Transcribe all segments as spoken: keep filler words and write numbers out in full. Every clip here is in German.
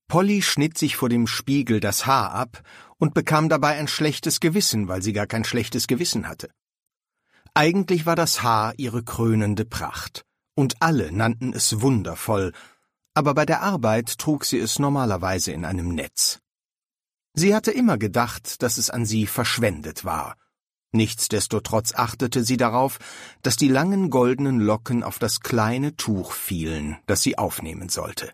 Polly schnitt sich vor dem Spiegel das Haar ab und bekam dabei ein schlechtes Gewissen, weil sie gar kein schlechtes Gewissen hatte. Eigentlich war das Haar ihre krönende Pracht, und alle nannten es wundervoll, aber bei der Arbeit trug sie es normalerweise in einem Netz. Sie hatte immer gedacht, dass es an sie verschwendet war. Nichtsdestotrotz achtete sie darauf, dass die langen goldenen Locken auf das kleine Tuch fielen, das sie aufnehmen sollte.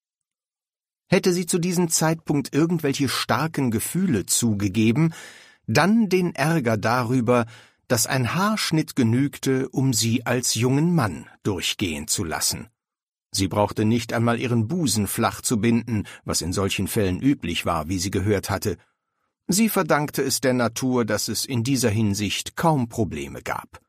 Hätte sie zu diesem Zeitpunkt irgendwelche starken Gefühle zugegeben, dann den Ärger darüber, dass ein Haarschnitt genügte, um sie als jungen Mann durchgehen zu lassen. Sie brauchte nicht einmal ihren Busen flach zu binden, was in solchen Fällen üblich war, wie sie gehört hatte. Sie verdankte es der Natur, dass es in dieser Hinsicht kaum Probleme gab.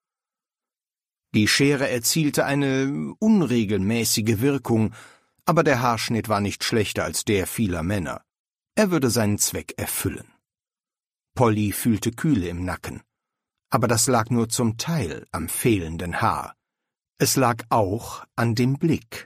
Die Schere erzielte eine unregelmäßige Wirkung, aber der Haarschnitt war nicht schlechter als der vieler Männer. Er würde seinen Zweck erfüllen. Polly fühlte Kühle im Nacken, aber das lag nur zum Teil am fehlenden Haar. Es lag auch an dem Blick.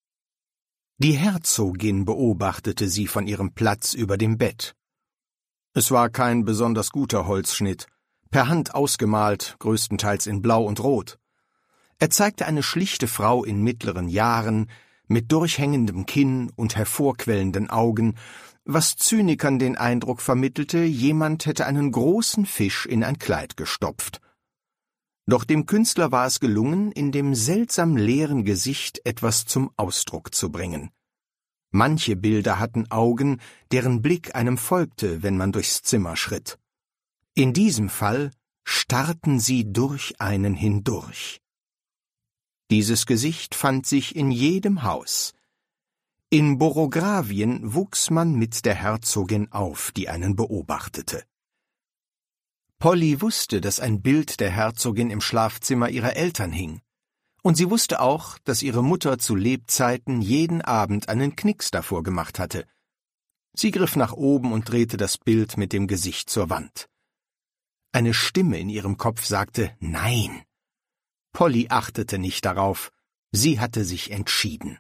Die Herzogin beobachtete sie von ihrem Platz über dem Bett. Es war kein besonders guter Holzschnitt, per Hand ausgemalt, größtenteils in Blau und Rot. Er zeigte eine schlichte Frau in mittleren Jahren, mit durchhängendem Kinn und hervorquellenden Augen, was Zynikern den Eindruck vermittelte, jemand hätte einen großen Fisch in ein Kleid gestopft. Doch dem Künstler war es gelungen, in dem seltsam leeren Gesicht etwas zum Ausdruck zu bringen. Manche Bilder hatten Augen, deren Blick einem folgte, wenn man durchs Zimmer schritt. In diesem Fall starrten sie durch einen hindurch. Dieses Gesicht fand sich in jedem Haus. In Borogravien wuchs man mit der Herzogin auf, die einen beobachtete. Polly wusste, dass ein Bild der Herzogin im Schlafzimmer ihrer Eltern hing, und sie wusste auch, dass ihre Mutter zu Lebzeiten jeden Abend einen Knicks davor gemacht hatte. Sie griff nach oben und drehte das Bild mit dem Gesicht zur Wand. Eine Stimme in ihrem Kopf sagte »Nein«. Polly achtete nicht darauf, sie hatte sich entschieden.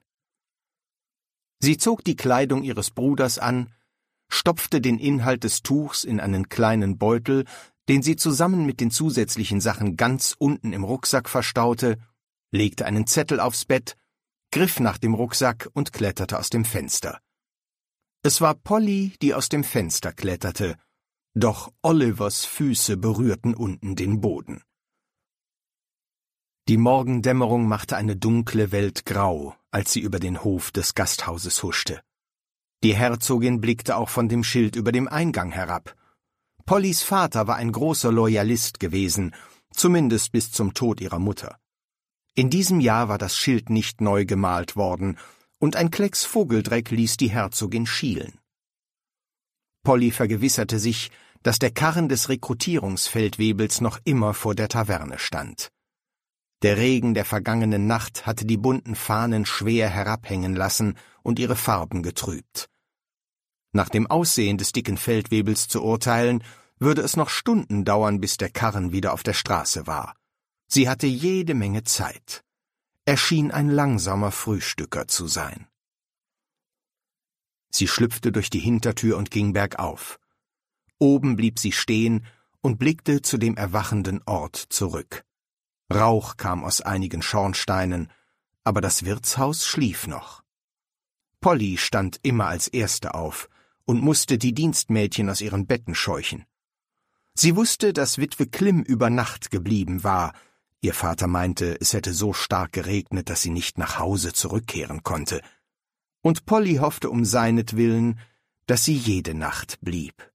Sie zog die Kleidung ihres Bruders an, stopfte den Inhalt des Tuchs in einen kleinen Beutel, den sie zusammen mit den zusätzlichen Sachen ganz unten im Rucksack verstaute, legte einen Zettel aufs Bett, griff nach dem Rucksack und kletterte aus dem Fenster. Es war Polly, die aus dem Fenster kletterte, doch Olivers Füße berührten unten den Boden. Die Morgendämmerung machte eine dunkle Welt grau, als sie über den Hof des Gasthauses huschte. Die Herzogin blickte auch von dem Schild über dem Eingang herab. Pollys Vater war ein großer Loyalist gewesen, zumindest bis zum Tod ihrer Mutter. In diesem Jahr war das Schild nicht neu gemalt worden, und ein Klecks Vogeldreck ließ die Herzogin schielen. Polly vergewisserte sich, dass der Karren des Rekrutierungsfeldwebels noch immer vor der Taverne stand. Der Regen der vergangenen Nacht hatte die bunten Fahnen schwer herabhängen lassen und ihre Farben getrübt. Nach dem Aussehen des dicken Feldwebels zu urteilen, würde es noch Stunden dauern, bis der Karren wieder auf der Straße war. Sie hatte jede Menge Zeit. Er schien ein langsamer Frühstücker zu sein. Sie schlüpfte durch die Hintertür und ging bergauf. Oben blieb sie stehen und blickte zu dem erwachenden Ort zurück. Rauch kam aus einigen Schornsteinen, aber das Wirtshaus schlief noch. Polly stand immer als Erste auf und musste die Dienstmädchen aus ihren Betten scheuchen. Sie wusste, dass Witwe Klim über Nacht geblieben war. Ihr Vater meinte, es hätte so stark geregnet, dass sie nicht nach Hause zurückkehren konnte. Und Polly hoffte um seinetwillen, dass sie jede Nacht blieb.